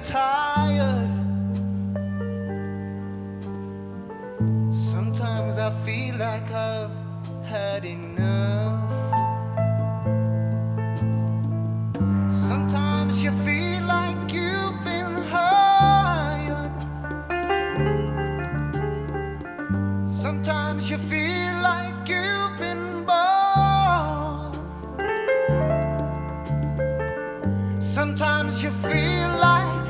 tired. Sometimes I feel like I've had enough.